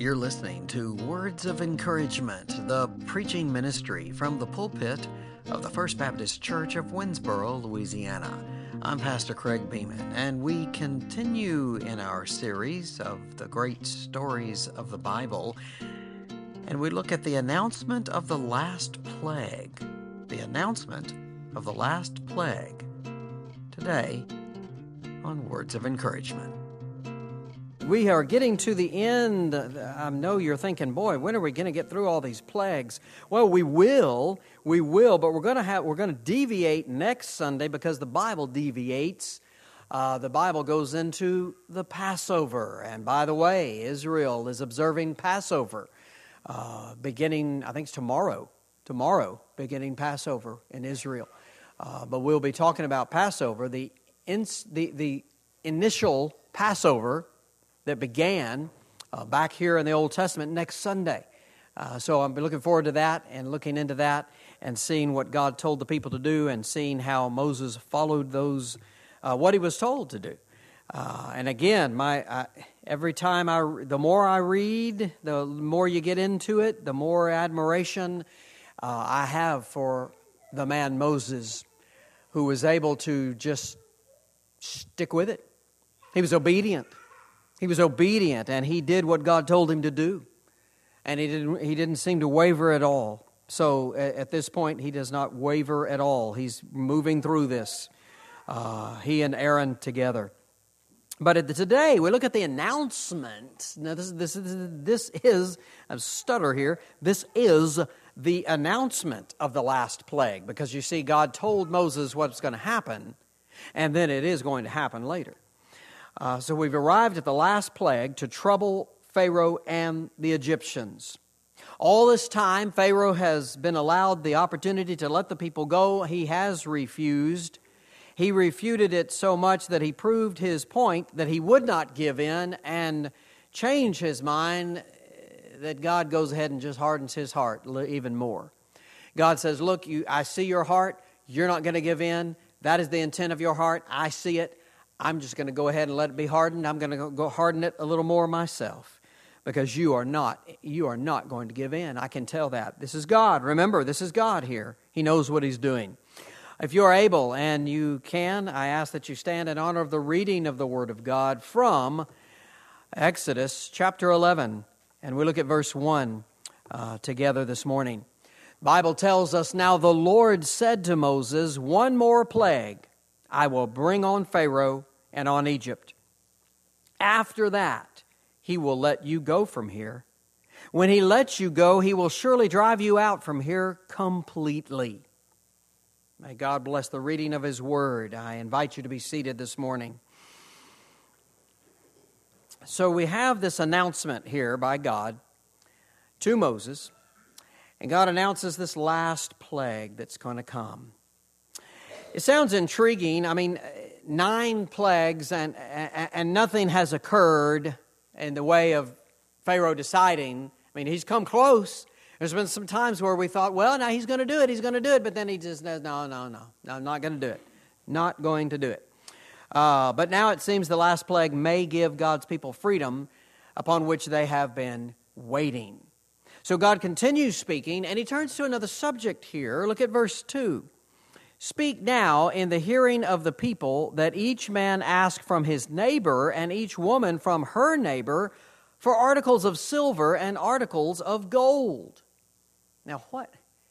You're listening to Words of Encouragement, the preaching ministry from the pulpit of the First Baptist Church of Winsboro, Louisiana. I'm Pastor Craig Beeman, and we continue in our series of the great stories of the Bible, and we look at the announcement of the last plague. The announcement of the last plague. Today on Words of Encouragement. We are getting to the end. I know you're thinking, boy, when are we going to get through all these plagues? Well, we will, but we're going to deviate next Sunday because the Bible deviates. The Bible goes into the Passover. And by the way, Israel is observing Passover beginning, I think it's tomorrow, beginning Passover in Israel. But we'll be talking about Passover, the initial Passover that began back here in the Old Testament next Sunday. So I'm looking forward to that and looking into that and seeing what God told the people to do and seeing how Moses followed those, what he was told to do. And again, every time the more I read, the more you get into it, the more admiration I have for the man Moses, who was able to just stick with it. He was obedient. He was obedient, and he did what God told him to do. And he didn't seem to waver at all. So at this point, he does not waver at all. He's moving through this, he and Aaron together. But today, we look at the announcement. Now, this is, I stutter here, this is the announcement of the last plague. Because you see, God told Moses what's going to happen, and then it is going to happen later. So we've arrived at the last plague to trouble Pharaoh and the Egyptians. All this time, Pharaoh has been allowed the opportunity to let the people go. He has refused. He refuted it so much that he proved his point that he would not give in and change his mind, that God goes ahead and just hardens his heart even more. God says, look, I see your heart. You're not going to give in. That is the intent of your heart. I see it. I'm just going to go ahead and let it be hardened. I'm going to go harden it a little more myself because you are not going to give in. I can tell that. This is God. Remember, this is God here. He knows what He's doing. If you are able and you can, I ask that you stand in honor of the reading of the Word of God from Exodus chapter 11. And we look at verse 1 together this morning. The Bible tells us, "Now the Lord said to Moses, 'One more plague I will bring on Pharaoh and on Egypt. After that, he will let you go from here. When he lets you go, he will surely drive you out from here completely.'" May God bless the reading of His Word. I invite you to be seated this morning. So we have this announcement here by God to Moses, and God announces this last plague that's going to come. It sounds intriguing. I mean, 9 plagues and nothing has occurred in the way of Pharaoh deciding. I mean, he's come close. There's been some times where we thought, well, now he's going to do it, but then he just says, no, I'm not going to do it. Not going to do it. But now it seems the last plague may give God's people freedom upon which they have been waiting. So God continues speaking, and He turns to another subject here. Look at verse 2. "Speak now in the hearing of the people, that each man ask from his neighbor and each woman from her neighbor for articles of silver and articles of gold." Now what?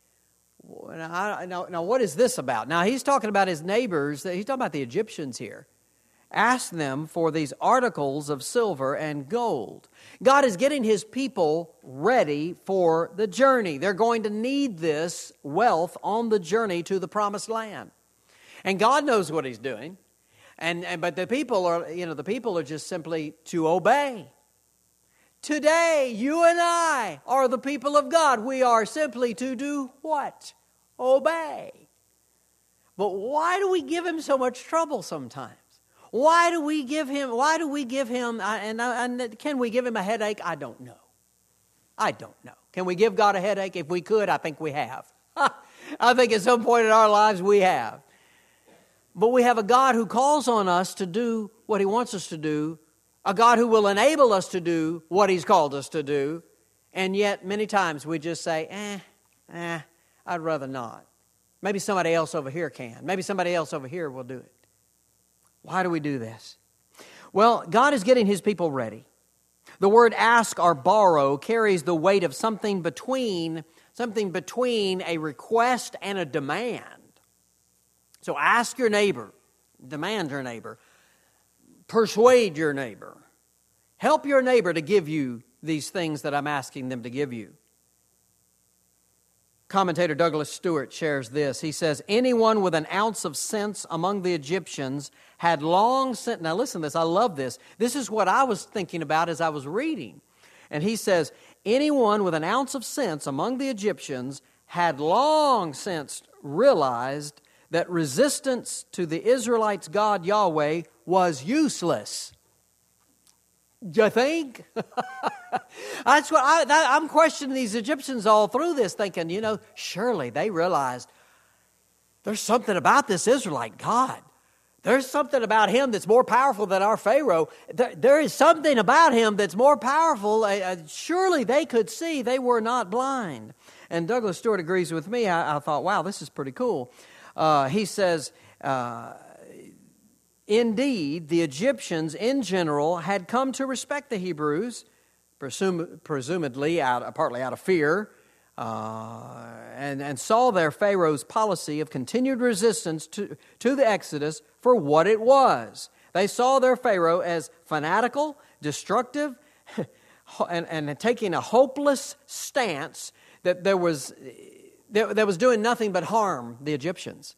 Now what is this about? Now he's talking about his neighbors. He's talking about the Egyptians here. Ask them for these articles of silver and gold. God is getting His people ready for the journey. They're going to need this wealth on the journey to the promised land. And God knows what He's doing. But the people are just simply to obey. Today, you and I are the people of God. We are simply to do what? Obey. But why do we give Him so much trouble sometimes? Why do we give him, and can we give Him a headache? I don't know. Can we give God a headache? If we could, I think we have. I think at some point in our lives we have. But we have a God who calls on us to do what He wants us to do a God who will enable us to do what He's called us to do, and yet many times we just say, I'd rather not. Maybe somebody else over here can. Maybe somebody else over here will do it. Why do we do this? Well, God is getting His people ready. The word ask or borrow carries the weight of something between a request and a demand. So ask your neighbor, demand your neighbor, persuade your neighbor, help your neighbor to give you these things that I'm asking them to give you. Commentator Douglas Stewart shares this. He says, anyone with an ounce of sense among the Egyptians had long since... Now listen to this, I love this. This is what I was thinking about as I was reading. And he says, anyone with an ounce of sense among the Egyptians had long since realized that resistance to the Israelites' God Yahweh was useless. You think? That's what I'm questioning these Egyptians all through this, thinking, surely they realized there's something about this Israelite God. There's something about him that's more powerful than our Pharaoh. There is something about him that's more powerful. Surely they could see. They were not blind. And Douglas Stewart agrees with me. I thought, wow, this is pretty cool. He says, indeed, the Egyptians in general had come to respect the Hebrews, presumably partly out of fear, and saw their Pharaoh's policy of continued resistance to the Exodus for what it was. They saw their Pharaoh as fanatical, destructive, and taking a hopeless stance that was doing nothing but harming the Egyptians.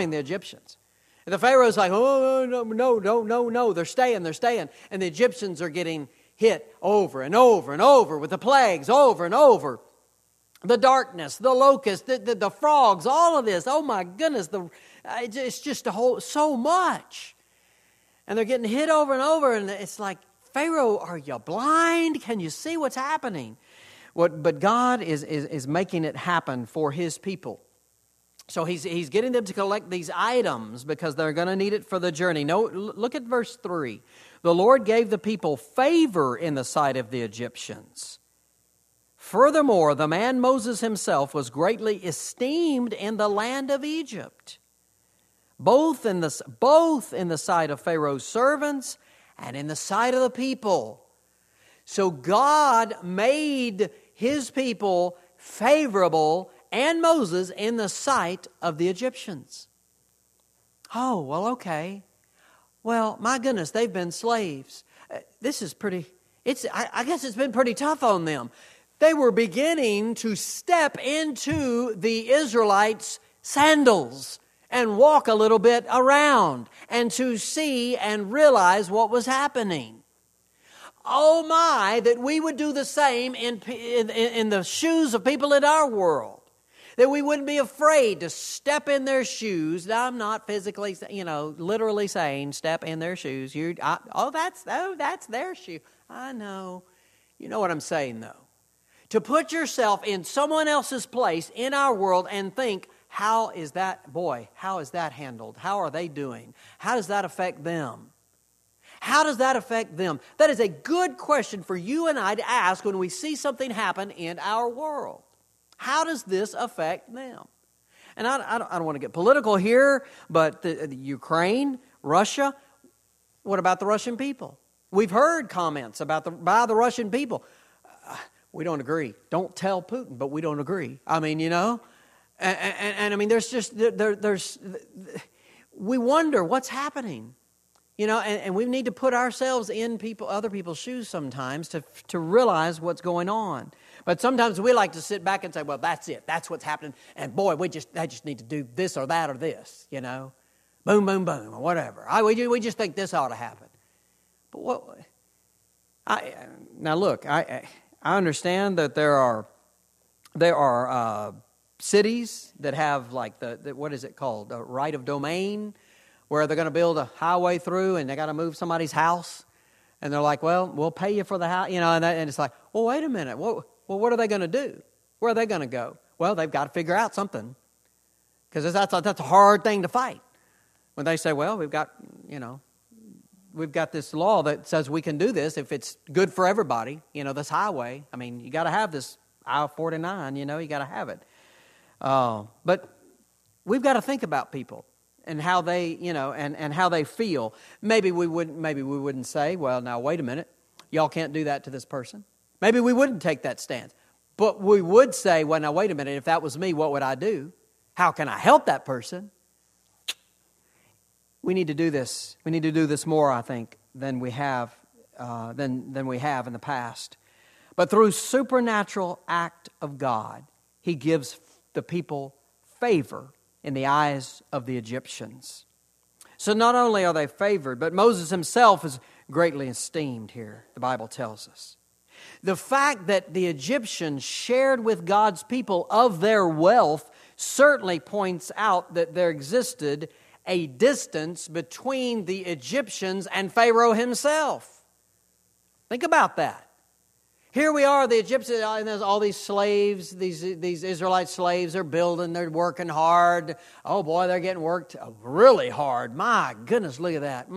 And the Pharaoh's like, oh, no, they're staying. And the Egyptians are getting hit over and over and over with the plagues over and over. The darkness, the locusts, the frogs, all of this. Oh my goodness, it's just so much. And they're getting hit over and over, and it's like, Pharaoh, are you blind? Can you see what's happening? But God is making it happen for His people. So he's getting them to collect these items because they're going to need it for the journey. Look at verse 3. The Lord gave the people favor in the sight of the Egyptians. Furthermore, the man Moses himself was greatly esteemed in the land of Egypt, both in the sight of Pharaoh's servants and in the sight of the people. So God made His people favorable and Moses in the sight of the Egyptians. Oh, well, okay. Well, my goodness, they've been slaves. This is pretty, I guess it's been pretty tough on them. They were beginning to step into the Israelites' sandals and walk a little bit around and to see and realize what was happening. Oh my, that we would do the same in the shoes of people in our world. That we wouldn't be afraid to step in their shoes. Now, I'm not physically, literally saying step in their shoes. That's their shoe. I know. You know what I'm saying, though. To put yourself in someone else's place in our world and think, how is that handled? How are they doing? How does that affect them? How does that affect them? That is a good question for you and I to ask when we see something happen in our world. How does this affect them? And I don't want to get political here, but the Ukraine, Russia, what about the Russian people? We've heard comments by the Russian people. We don't agree. Don't tell Putin, but we don't agree. I mean, And I mean, we wonder what's happening. And we need to put ourselves in other people's shoes sometimes to realize what's going on. But sometimes we like to sit back and say, well, that's it. That's what's happening. And boy, I just need to do this or that or this, Boom, boom, boom, or whatever. We just think this ought to happen. But now look, I understand that there are cities that have like the what is it called? The right of domain, where they're going to build a highway through and they got to move somebody's house. And they're like, well, we'll pay you for the house, and it's like, well, wait a minute. Well, what are they going to do? Where are they going to go? Well, they've got to figure out something. Because that's a hard thing to fight. When they say, well, we've got, we've got this law that says we can do this if it's good for everybody. This highway. I mean, you got to have this I-49. You got to have it. But we've got to think about people and how they, and how they feel. Maybe we wouldn't say, well, now wait a minute, y'all can't do that to this person. Maybe we wouldn't take that stance. But we would say, well, now wait a minute, if that was me, what would I do? How can I help that person? We need to do this. We need to do this more, I think, than we have than we have in the past. But through supernatural act of God, He gives the people favor in the eyes of the Egyptians. So not only are they favored, but Moses himself is greatly esteemed here, the Bible tells us. The fact that the Egyptians shared with God's people of their wealth certainly points out that there existed a distance between the Egyptians and Pharaoh himself. Think about that. Here we are, the Egyptians, and there's all these slaves, these Israelite slaves, they're building, they're working hard. Oh boy, they're getting worked really hard. My goodness, look at that.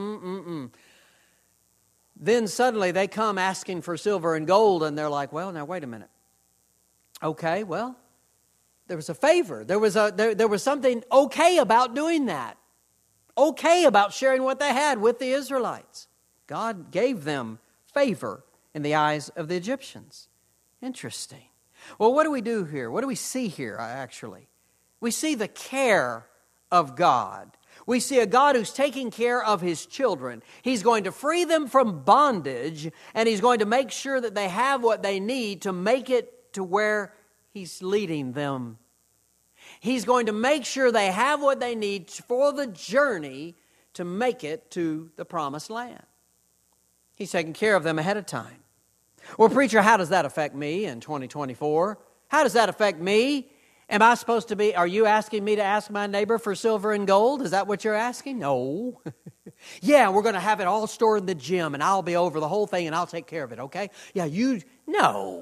Then suddenly they come asking for silver and gold, and they're like, well, now wait a minute. Okay, well, there was a favor. There was something okay about doing that. Okay about sharing what they had with the Israelites. God gave them favor in the eyes of the Egyptians. Interesting. Well, what do we do here? What do we see here, actually? We see the care of God. We see a God who's taking care of His children. He's going to free them from bondage, and He's going to make sure that they have what they need to make it to where He's leading them. He's going to make sure they have what they need for the journey to make it to the promised land. He's taking care of them ahead of time. Well, preacher, how does that affect me in 2024? How does that affect me? Are you asking me to ask my neighbor for silver and gold? Is that what you're asking? No. Yeah, we're going to have it all stored in the gym, and I'll be over the whole thing, and I'll take care of it, okay? No.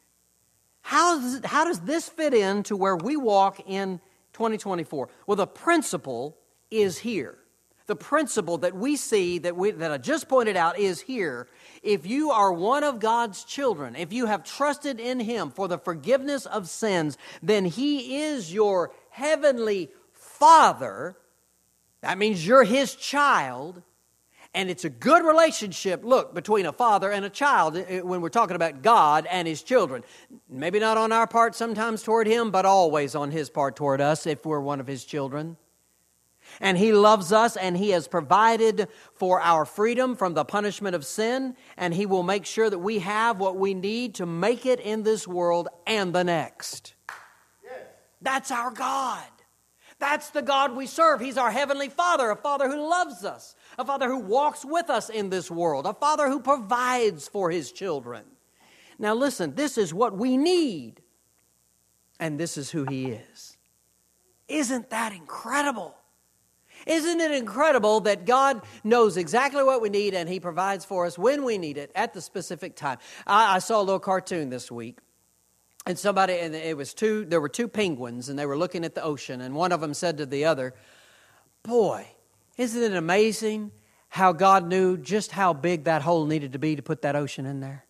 How does this fit into where we walk in 2024? Well, the principle is here. The principle that we see that I just pointed out is here. If you are one of God's children, if you have trusted in Him for the forgiveness of sins, then He is your heavenly Father. That means you're His child. And it's a good relationship, between a father and a child when we're talking about God and His children. Maybe not on our part sometimes toward Him, but always on His part toward us if we're one of His children. And He loves us, and He has provided for our freedom from the punishment of sin, and He will make sure that we have what we need to make it in this world and the next. Yes. That's our God. That's the God we serve. He's our heavenly Father, a Father who loves us, a Father who walks with us in this world, a Father who provides for His children. Now listen, this is what we need, and this is who He is. Isn't that incredible? Isn't it incredible that God knows exactly what we need and He provides for us when we need it at the specific time? I saw a little cartoon this week, and there were two penguins, and they were looking at the ocean, and one of them said to the other, "Boy, isn't it amazing how God knew just how big that hole needed to be to put that ocean in there?"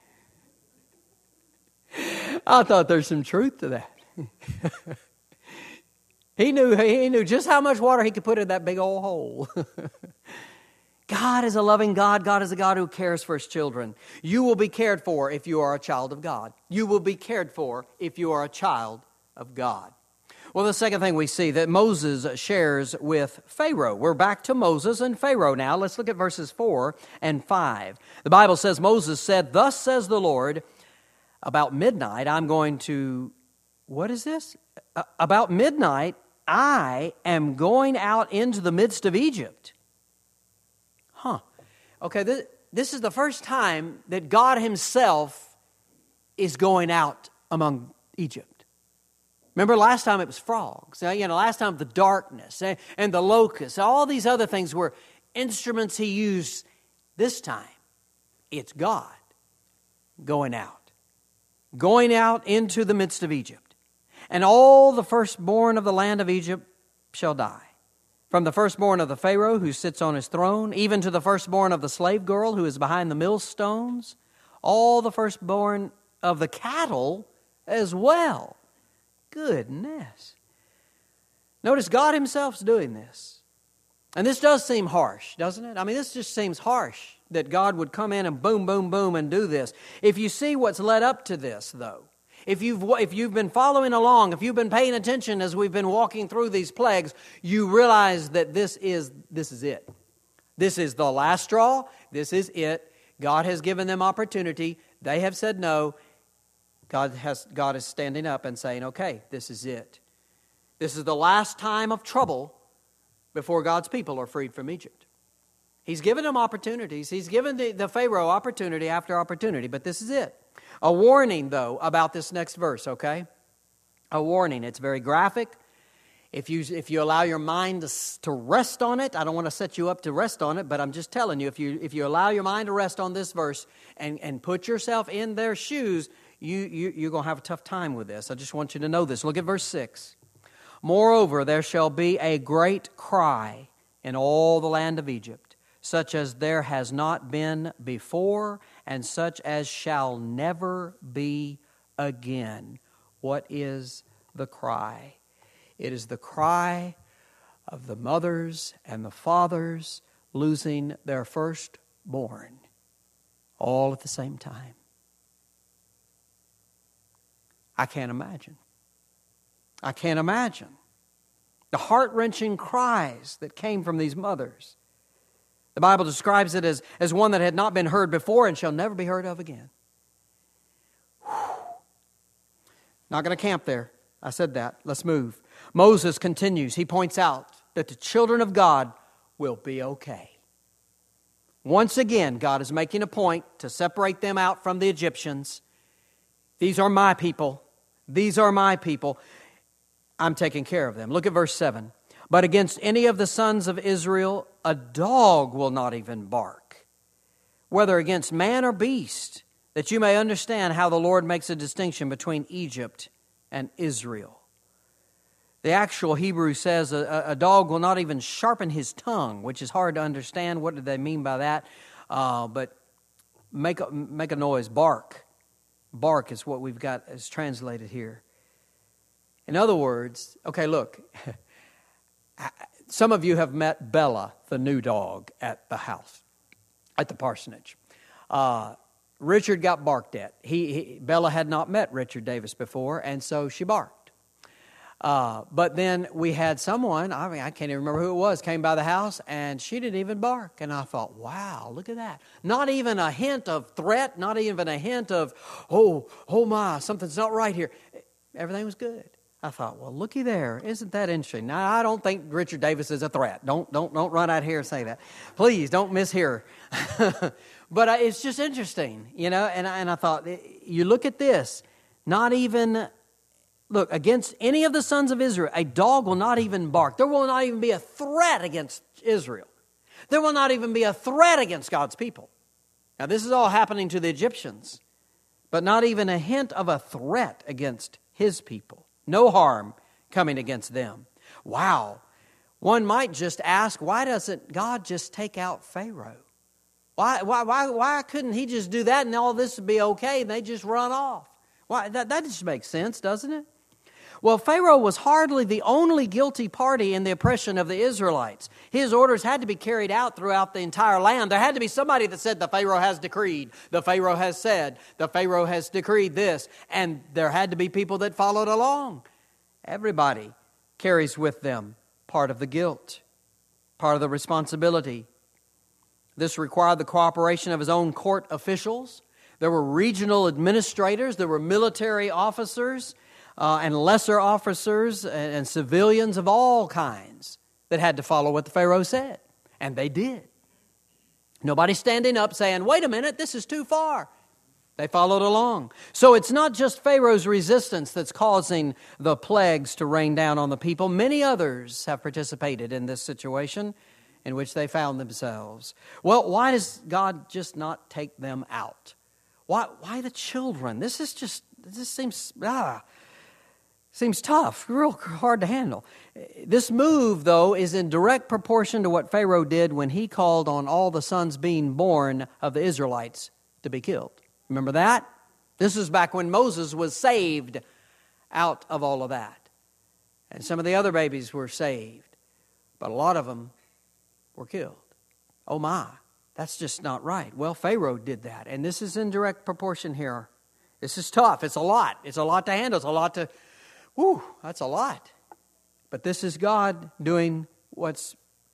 I thought there's some truth to that. He knew just how much water He could put in that big old hole. God is a loving God. God is a God who cares for His children. You will be cared for if you are a child of God. You will be cared for if you are a child of God. Well, the second thing we see that Moses shares with Pharaoh. We're back to Moses and Pharaoh now. Let's look at verses 4 and 5. The Bible says, Moses said, "Thus says the Lord, about midnight I'm going to..." What is this? About midnight I am going out into the midst of Egypt. Okay, this is the first time that God Himself is going out among Egypt. Remember last time it was frogs. Last time the darkness and the locusts. All these other things were instruments He used. This time, it's God going out. Going out into the midst of Egypt. And all the firstborn of the land of Egypt shall die. From the firstborn of the Pharaoh who sits on his throne, even to the firstborn of the slave girl who is behind the millstones, all the firstborn of the cattle as well. Goodness. Notice God himself's doing this. And this does seem harsh, doesn't it? I mean, this just seems harsh that God would come in and boom, boom, boom and do this. If you see what's led up to this, though, if you've been following along, if you've been paying attention as we've been walking through these plagues, you realize that this is it. This is the last straw. This is it. God has given them opportunity. They have said no. God is standing up and saying, okay, this is it. This is the last time of trouble before God's people are freed from Egypt. He's given them opportunities. He's given the Pharaoh opportunity after opportunity, but this is it. A warning, though, about this next verse, okay? A warning. It's very graphic. If you allow your mind to rest on it, I don't want to set you up to rest on it, but I'm just telling you, if you allow your mind to rest on this verse and put yourself in their shoes, you're going to have a tough time with this. I just want you to know this. Look at verse 6. Moreover, there shall be a great cry in all the land of Egypt, such as there has not been before, and such as shall never be again. What is the cry? It is the cry of the mothers and the fathers losing their firstborn, all at the same time. I can't imagine. I can't imagine the heart-wrenching cries that came from these mothers. The Bible describes it as one that had not been heard before and shall never be heard of again. Whew. Not going to camp there. I said that. Let's move. Moses continues. He points out that the children of God will be okay. Once again, God is making a point to separate them out from the Egyptians. These are my people. These are my people. I'm taking care of them. Look at verse 7. But against any of the sons of Israel, a dog will not even bark, whether against man or beast, that you may understand how the Lord makes a distinction between Egypt and Israel. The actual Hebrew says a dog will not even sharpen his tongue, which is hard to understand. What do they mean by that? But make a noise, bark. Bark is what we've got as translated here. In other words, okay, look, some of you have met Bella, the new dog, at the house, at the parsonage. Richard got barked at. Bella had not met Richard Davis before, and so she barked. But then we had someone, I can't even remember who it was, came by the house, and she didn't even bark. And I thought, wow, look at that. Not even a hint of threat, not even a hint of, oh my, something's not right here. Everything was good. I thought, well, looky there. Isn't that interesting? Now, I don't think Richard Davis is a threat. Don't run out here and say that. Please, don't mishear. But it's just interesting, you know. And I thought, you look at this. Not even, look, against any of the sons of Israel, a dog will not even bark. There will not even be a threat against Israel. There will not even be a threat against God's people. Now, this is all happening to the Egyptians, but not even a hint of a threat against His people. No harm coming against them. Wow. One might just ask, why doesn't God just take out Pharaoh? Why couldn't He just do that and all this would be okay and they just run off? Why that just makes sense, doesn't it? Well, Pharaoh was hardly the only guilty party in the oppression of the Israelites. His orders had to be carried out throughout the entire land. There had to be somebody that said the Pharaoh has decreed, the Pharaoh has said, the Pharaoh has decreed this, and there had to be people that followed along. Everybody carries with them part of the guilt, part of the responsibility. This required the cooperation of his own court officials. There were regional administrators, there were military officers, and lesser officers and civilians of all kinds that had to follow what the Pharaoh said. And they did. Nobody standing up saying, wait a minute, this is too far. They followed along. So it's not just Pharaoh's resistance that's causing the plagues to rain down on the people. Many others have participated in this situation in which they found themselves. Well, why does God just not take them out? Why the children? This seems Seems tough, real hard to handle. This move, though, is in direct proportion to what Pharaoh did when he called on all the sons being born of the Israelites to be killed. Remember that? This is back when Moses was saved out of all of that. And some of the other babies were saved, but a lot of them were killed. Oh my, that's just not right. Well, Pharaoh did that, and this is in direct proportion here. This is tough. It's a lot. It's a lot to handle. It's a lot to... Whew, that's a lot. But this is God doing what's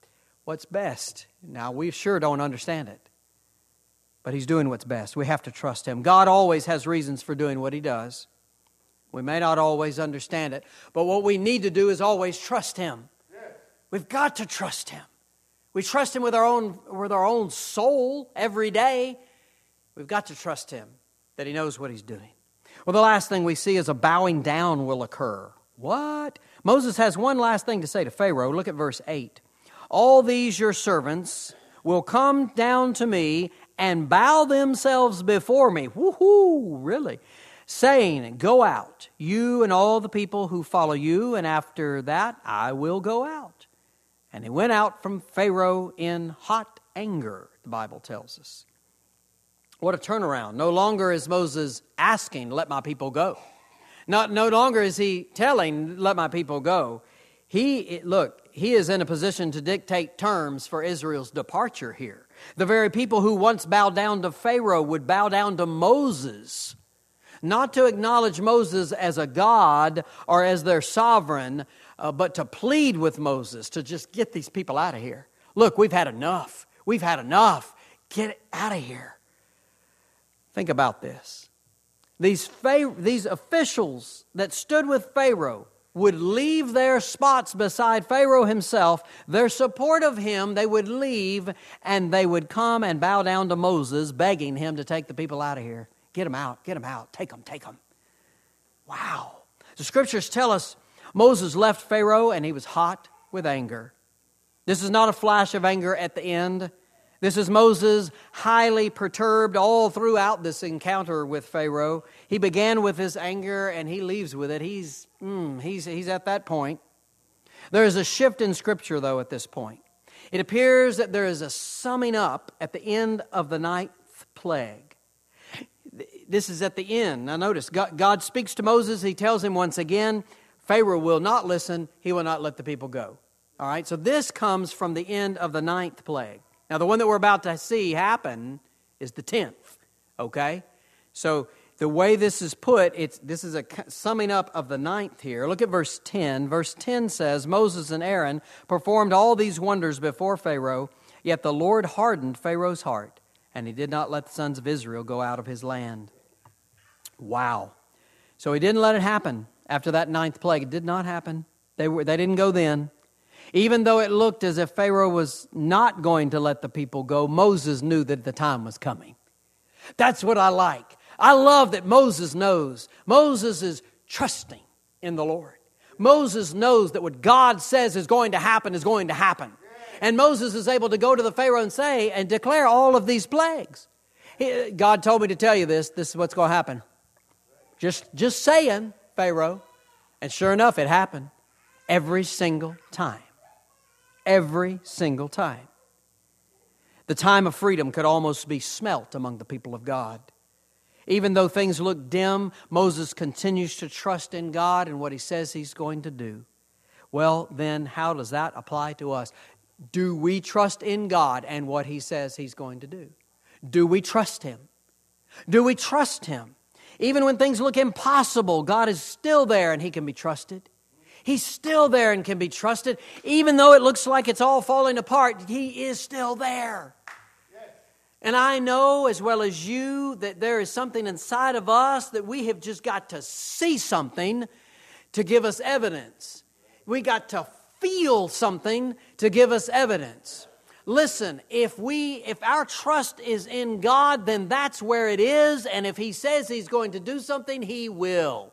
best. Now, we sure don't understand it. But He's doing what's best. We have to trust Him. God always has reasons for doing what He does. We may not always understand it. But what we need to do is always trust Him. We've got to trust Him. We trust Him with our own soul every day. We've got to trust Him that He knows what He's doing. Well, the last thing we see is a bowing down will occur. What? Moses has one last thing to say to Pharaoh. Look at verse 8. All these your servants will come down to me and bow themselves before me. Woohoo, really? Saying, go out, you and all the people who follow you, and after that I will go out. And he went out from Pharaoh in hot anger, the Bible tells us. What a turnaround. No longer is Moses asking, let my people go. No longer is he telling, let my people go. He is in a position to dictate terms for Israel's departure here. The very people who once bowed down to Pharaoh would bow down to Moses, not to acknowledge Moses as a god or as their sovereign, but to plead with Moses to just get these people out of here. Look, we've had enough. We've had enough. Get out of here. Think about this. These officials that stood with Pharaoh would leave their spots beside Pharaoh himself, their support of him, they would leave, and they would come and bow down to Moses, begging him to take the people out of here. Get them out, take them. Wow. The Scriptures tell us Moses left Pharaoh and he was hot with anger. This is not a flash of anger at the end. This is Moses highly perturbed all throughout this encounter with Pharaoh. He began with his anger and he leaves with it. He's at that point. There is a shift in Scripture, though, at this point. It appears that there is a summing up at the end of the 9th plague. This is at the end. Now notice, God speaks to Moses. He tells him once again, Pharaoh will not listen. He will not let the people go. All right, so this comes from the end of the 9th plague. Now, the one that we're about to see happen is the 10th, okay? So, the way this is put, this is a summing up of the 9th here. Look at verse 10. Verse 10 says, Moses and Aaron performed all these wonders before Pharaoh, yet the Lord hardened Pharaoh's heart, and he did not let the sons of Israel go out of his land. Wow. So, he didn't let it happen after that 9th plague. It did not happen. They didn't go then. Even though it looked as if Pharaoh was not going to let the people go, Moses knew that the time was coming. That's what I like. I love that Moses knows. Moses is trusting in the Lord. Moses knows that what God says is going to happen is going to happen. And Moses is able to go to the Pharaoh and say and declare all of these plagues. God told me to tell you this. This is what's going to happen. Just saying, Pharaoh. And sure enough, it happened every single time. Every single time. The time of freedom could almost be smelt among the people of God. Even though things look dim, Moses continues to trust in God and what he says he's going to do. Well, then, how does that apply to us? Do we trust in God and what he says he's going to do? Do we trust him? Do we trust him? Even when things look impossible, God is still there and he can be trusted. He's still there and can be trusted. Even though it looks like it's all falling apart, he is still there. Yes. And I know as well as you that there is something inside of us that we have just got to see something to give us evidence. We got to feel something to give us evidence. Listen, if our trust is in God, then that's where it is. And if he says he's going to do something, he will.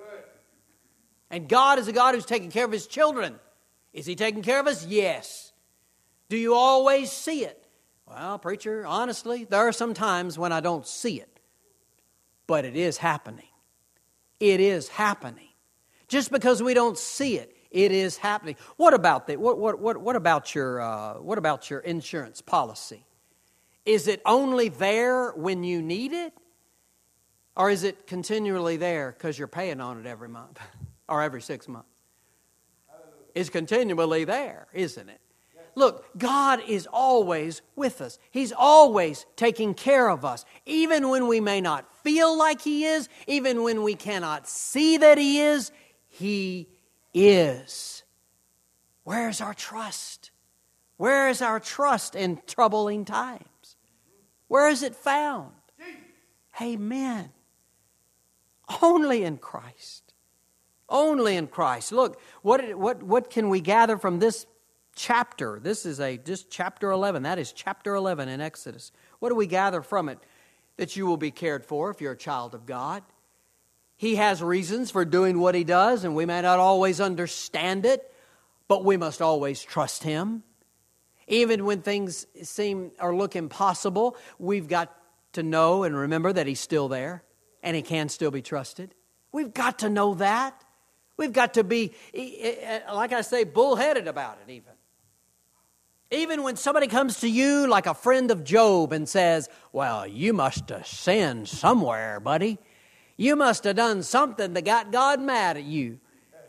And God is a God who's taking care of his children. Is he taking care of us? Yes. Do you always see it? Well, preacher, honestly, there are some times when I don't see it. But it is happening. It is happening. Just because we don't see it, it is happening. What about that? What about your insurance policy? Is it only there when you need it? Or is it continually there because you're paying on it every month or every 6 months? It's continually there, isn't it? Look, God is always with us. He's always taking care of us. Even when we may not feel like He is, even when we cannot see that He is, He is. Where's our trust? Where is our trust in troubling times? Where is it found? Amen. Only in Christ. Only in Christ. Look, what can we gather from this chapter? This is just chapter 11. That is chapter 11 in Exodus. What do we gather from it? That you will be cared for if you're a child of God. He has reasons for doing what He does, and we may not always understand it, but we must always trust Him. Even when things seem or look impossible, we've got to know and remember that He's still there and He can still be trusted. We've got to know that. We've got to be, like I say, bullheaded about it even. Even when somebody comes to you like a friend of Job and says, well, you must have sinned somewhere, buddy. You must have done something that got God mad at you.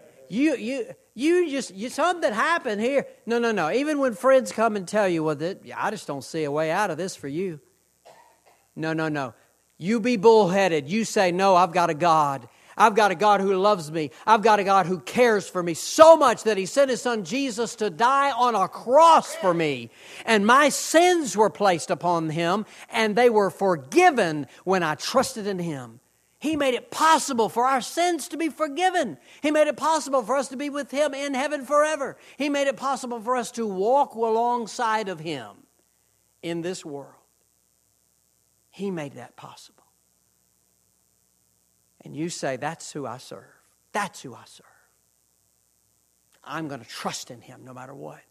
Something happened here. No. Even when friends come and tell you, well, I just don't see a way out of this for you. No. You be bullheaded. You say, no, I've got a God. I've got a God who loves me. I've got a God who cares for me so much that He sent His Son Jesus to die on a cross for me. And my sins were placed upon Him, and they were forgiven when I trusted in Him. He made it possible for our sins to be forgiven. He made it possible for us to be with Him in heaven forever. He made it possible for us to walk alongside of Him in this world. He made that possible. And you say, that's who I serve. That's who I serve. I'm going to trust in Him no matter what.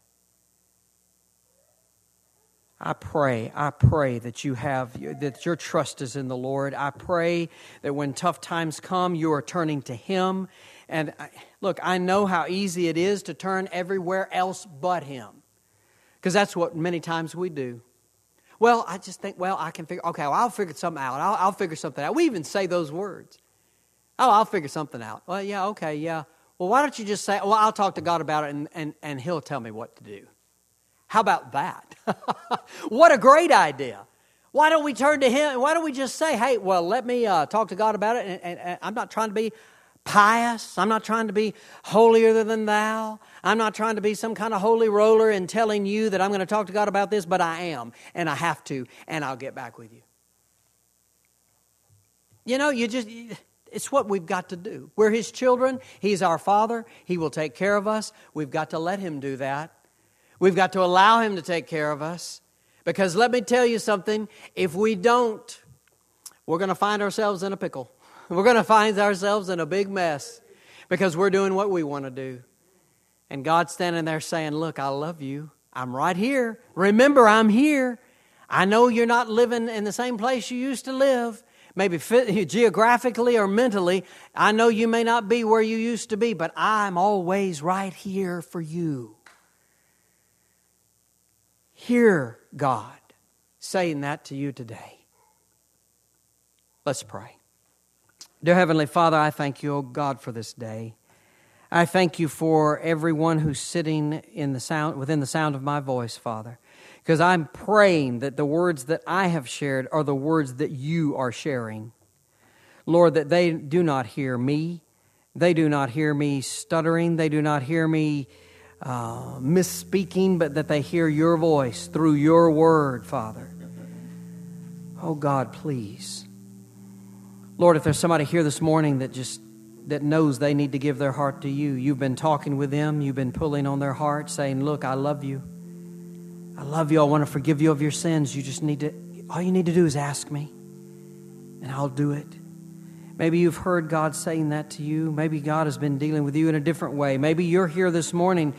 I pray that that your trust is in the Lord. I pray that when tough times come, you are turning to Him. And look, I know how easy it is to turn everywhere else but Him. Because that's what many times we do. Well, I just think, I can figure, I'll figure something out. I'll figure something out. We even say those words. I'll figure something out. Well, yeah. Well, why don't you just say, I'll talk to God about it and He'll tell me what to do. How about that? What a great idea. Why don't we turn to Him? Why don't we just say, hey, well, let me talk to God about it. And I'm not trying to be pious. I'm not trying to be holier than thou. I'm not trying to be some kind of holy roller and telling you that I'm going to talk to God about this, but I am. And I have to. And I'll get back with you. It's what we've got to do. We're His children. He's our Father. He will take care of us. We've got to let Him do that. We've got to allow Him to take care of us. Because let me tell you something, if we don't, we're going to find ourselves in a pickle. We're going to find ourselves in a big mess because we're doing what we want to do. And God's standing there saying, look, I love you. I'm right here. Remember, I'm here. I know you're not living in the same place you used to live. Maybe geographically or mentally. I know you may not be where you used to be, but I'm always right here for you. Hear God saying that to you today. Let's pray. Dear Heavenly Father, I thank you, oh God, for this day. I thank you for everyone who's sitting within the sound of my voice, Father, because I'm praying that the words that I have shared are the words that you are sharing. Lord, that they do not hear me. They do not hear me stuttering. They do not hear me misspeaking, but that they hear your voice through your word, Father. Oh God, please. Lord, if there's somebody here this morning that knows they need to give their heart to you, you've been talking with them, you've been pulling on their heart, saying, look, I love you. I love you. I want to forgive you of your sins. All you need to do is ask me, and I'll do it. Maybe you've heard God saying that to you. Maybe God has been dealing with you in a different way. Maybe you're here this morning.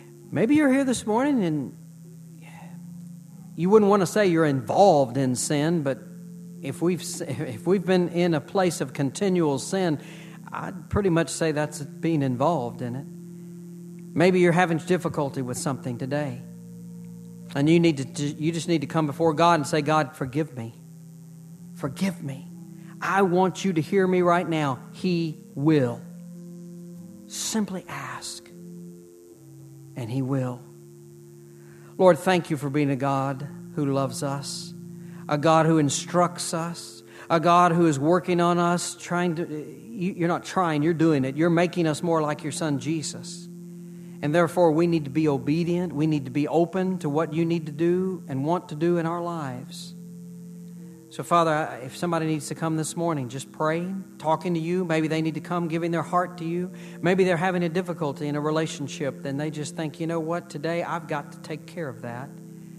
And you wouldn't want to say you're involved in sin, but if we've been in a place of continual sin, I'd pretty much say that's being involved in it. Maybe you're having difficulty with something today, and you just need to come before God and say, God, forgive me. Forgive me. I want you to hear me right now. He will. Simply ask, and He will. Lord, thank you for being a God who loves us, a God who instructs us, a God who is working on us, you're not trying, you're doing it. You're making us more like your Son, Jesus. And therefore, we need to be obedient. We need to be open to what you need to do and want to do in our lives. So, Father, if somebody needs to come this morning just praying, talking to you, maybe they need to come giving their heart to you. Maybe they're having a difficulty in a relationship, then they just think, you know what, today I've got to take care of that.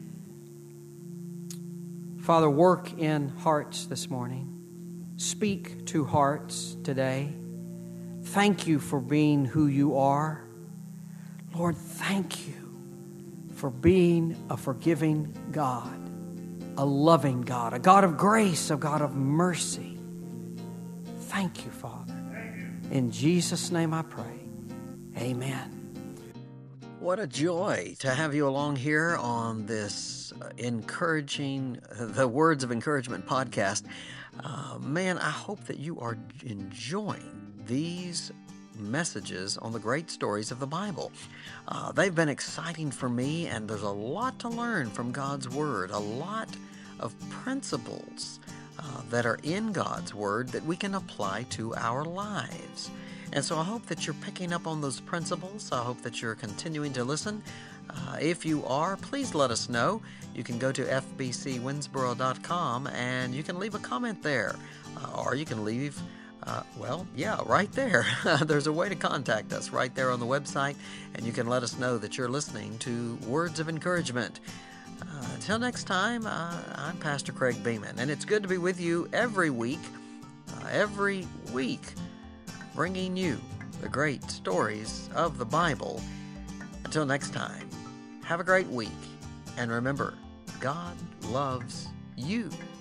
Father, work in hearts this morning. Speak to hearts today. Thank you for being who you are. Lord, thank you for being a forgiving God, a loving God, a God of grace, a God of mercy. Thank you, Father. In Jesus' name I pray. Amen. What a joy to have you along here on this encouraging, the Words of Encouragement podcast. Man, I hope that you are enjoying these messages on the great stories of the Bible. They've been exciting for me, and there's a lot to learn from God's Word, a lot of principles that are in God's Word that we can apply to our lives. And so I hope that you're picking up on those principles. I hope that you're continuing to listen. If you are, please let us know. You can go to fbcwinsboro.com and you can leave a comment there. Or you can leave, right there. There's a way to contact us right there on the website, and you can let us know that you're listening to Words of Encouragement. Until next time, I'm Pastor Craig Beeman, and it's good to be with you every week, bringing you the great stories of the Bible. Until next time, have a great week, and remember, God loves you.